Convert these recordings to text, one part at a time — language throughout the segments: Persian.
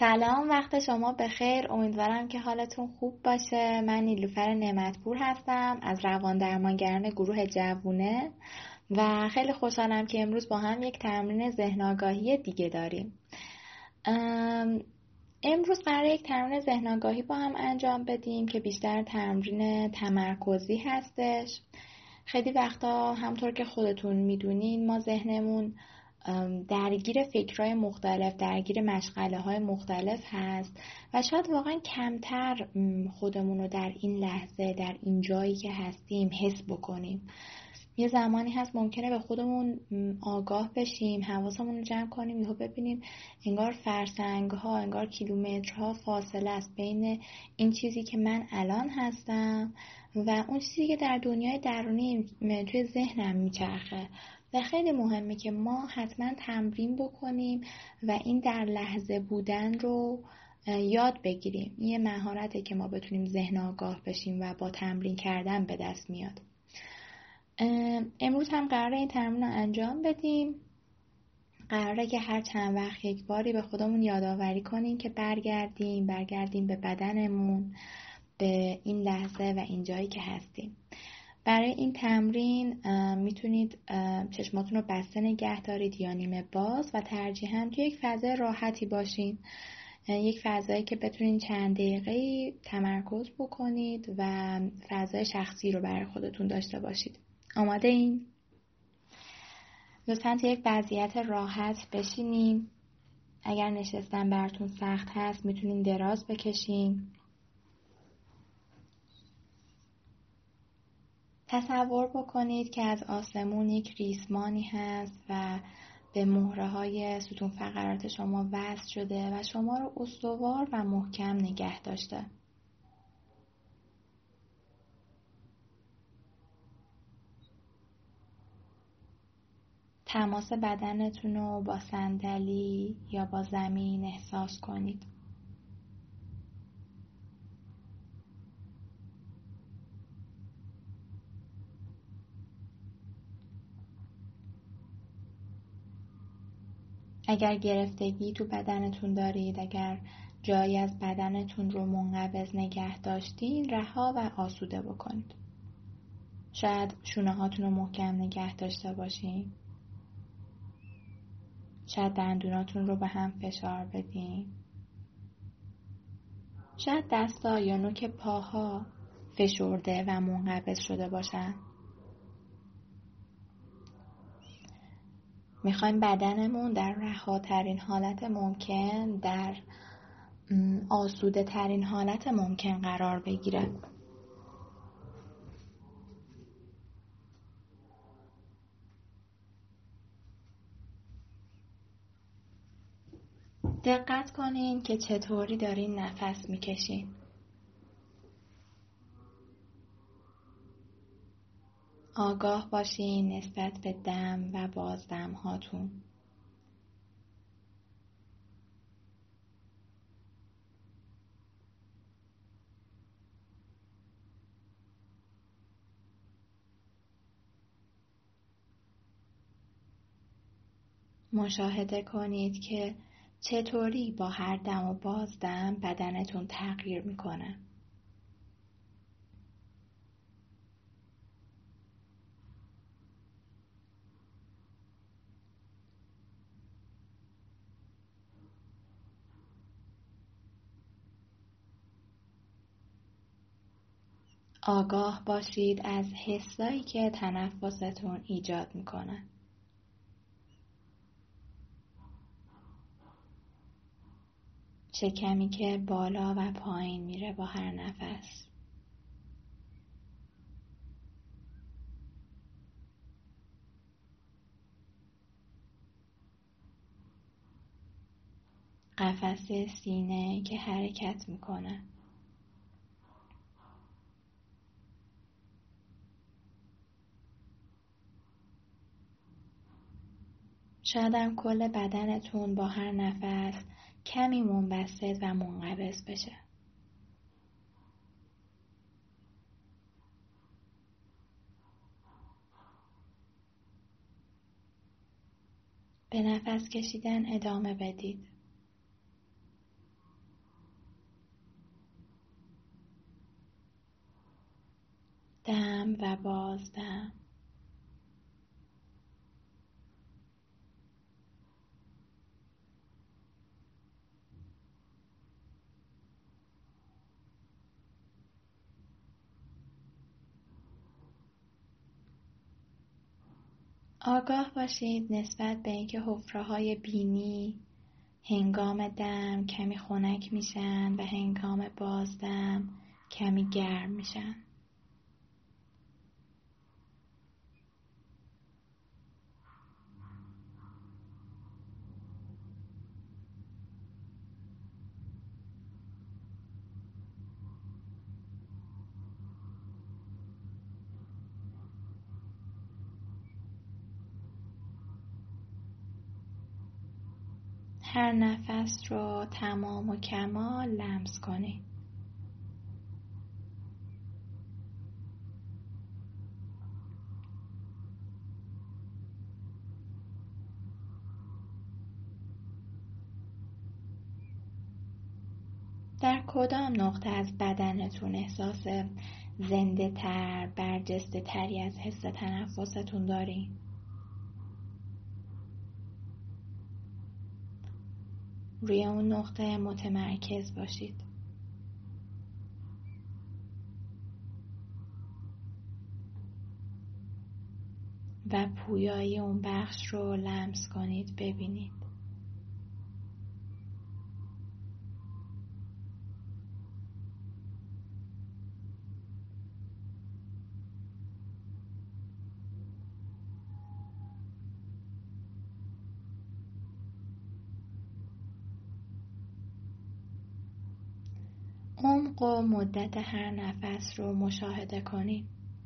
سلام، وقت شما بخیر. امیدوارم که حالتون خوب باشه. من نیلوفر نعمتپور هستم از روان درمانگران گروه جوونه و خیلی خوشحالم که امروز با هم یک تمرین ذهن آگاهی دیگه داریم. امروز قراره یک تمرین ذهن آگاهی با هم انجام بدیم که بیشتر تمرین تمرکزی هستش. خیلی وقتا همطور که خودتون میدونین ما ذهنمون درگیر فکرهای مختلف، درگیر مشغله‌های مختلف هست و شاید واقعا کمتر خودمون رو در این لحظه، در این جایی که هستیم حس بکنیم. یه زمانی هست ممکنه به خودمون آگاه بشیم، حواسمون رو جمع کنیم، یهو ببینیم انگار فرسنگ‌ها، انگار کیلومترها فاصله است بین این چیزی که من الان هستم و اون چیزی که در دنیای درونی توی ذهنم میچرخه. و خیلی مهمه که ما حتما تمرین بکنیم و این در لحظه بودن رو یاد بگیریم. این یه مهارته که ما بتونیم ذهن آگاه بشیم و با تمرین کردن به دست میاد. امروز هم قراره این تمرین رو انجام بدیم. قراره که هر چند وقت یک باری به خودمون یادآوری کنیم که برگردیم به بدنمون، به این لحظه و این جایی که هستیم. برای این تمرین میتونید چشماتون رو بسته نگه دارید یا نیمه باز و ترجیحاً توی یک فضای راحتی باشین، یک فضایی که بتونید چند دقیقه تمرکز بکنید و فضای شخصی رو برای خودتون داشته باشید. آماده این؟ لطفاً توی یک وضعیت راحت بشینین. اگر نشستن براتون سخت هست میتونین دراز بکشین. تصور بکنید که از آسمون یک ریسمانی هست و به مهره‌های ستون فقرات شما وصل شده و شما رو استوار و محکم نگه داشته. تماس بدنتون رو با صندلی یا با زمین احساس کنید. اگر گرفتگی تو بدنتون دارید، اگر جایی از بدنتون رو منقبض نگه داشتین، رها و آسوده بکنید. شاید شونه هاتون رو محکم نگه داشته باشین. شاید دندوناتون رو به هم فشار بدین. شاید دستا یا نوک پاها فشرده و منقبض شده باشن. میخوایم بدنمون در رهاترین حالت ممکن، در آسوده ترین حالت ممکن قرار بگیره. دقت کنین که چطوری دارین نفس میکشین. آگاه باشین نسبت به دم و بازدم هاتون. مشاهده کنید که چطوری با هر دم و بازدم بدنتون تغییر میکنه. آگاه باشید از حسایی که تنفستون ایجاد میکنه. شکمی که بالا و پایین میره با هر نفس. قفس سینه که حرکت میکنه. شاید هم کل بدنتون با هر نفس کمی منبسط و منقبض بشه. به نفس کشیدن ادامه بدید. دم و بازدم. آگاه باشید نسبت به اینکه حفره‌های بینی هنگام دم کمی خنک میشن و هنگام بازدم کمی گرم میشن. هر نفس رو تمام و کمال لمس کنید. در کدام نقطه از بدنتون احساس زنده تر، برجسته تری از حس تنفستون دارین؟ روی اون نقطه متمرکز باشید. و پویایی اون بخش رو لمس کنید، ببینید. عمق و مدت هر نفس رو مشاهده کنید.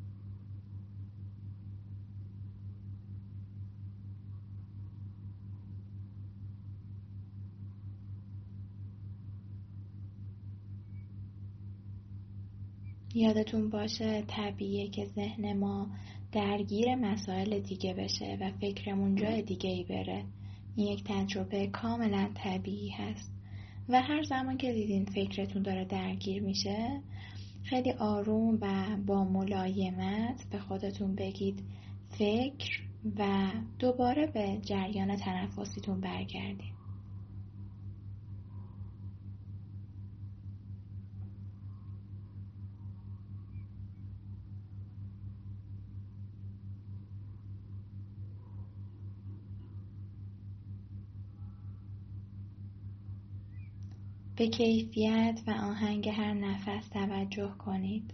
یادتون باشه طبیعیه که ذهن ما درگیر مسائل دیگه بشه و فکرمون جای دیگه ای بره. این یک تجربه کاملا طبیعی هست و هر زمان که دیدین فکرتون داره درگیر میشه، خیلی آروم و با ملایمت به خودتون بگید فکر و دوباره به جریان تنفسیتون برگردید. به کیفیت و آهنگ هر نفس توجه کنید.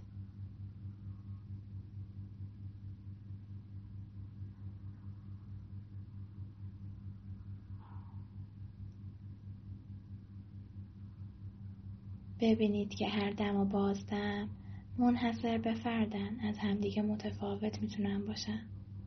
ببینید که هر دم و بازدم منحصر به فردن، از همدیگه متفاوت میتونن باشن.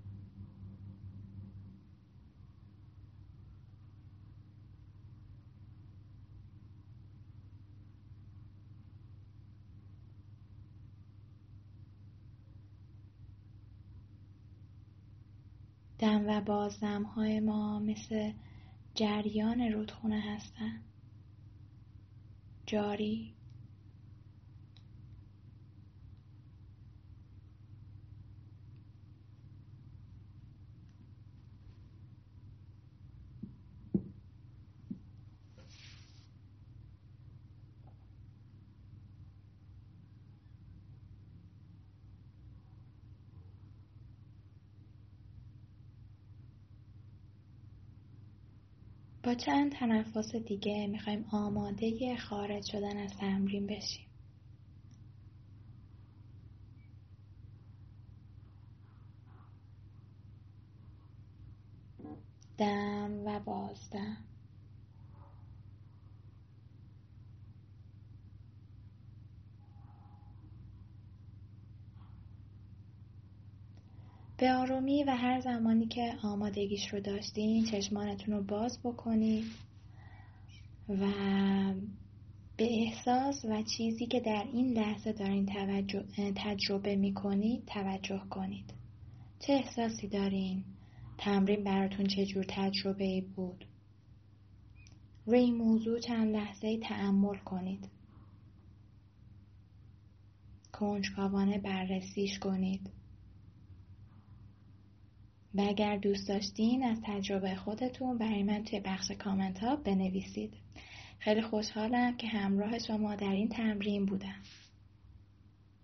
دم و بازدم های ما مثل جریان رودخونه هستن، جاری. با چند تنفس دیگه میخوایم آماده خارج شدن از تمرین بشیم. دم و بازدم. به آرومی و هر زمانی که آمادگیش رو داشتین چشمانتون رو باز بکنید و به احساس و چیزی که در این لحظه دارین تجربه میکنید توجه کنید. چه احساسی دارین؟ تمرین براتون چه جور تجربه‌ای بود؟ روی این موضوع چند لحظه‌ای تأمل کنید. کنجکاوانه بررسیش کنید. و اگر دوست داشتین از تجربه خودتون برای من توی بخش کامنت ها بنویسید. خیلی خوشحالم که همراه شما در این تمرین بودم.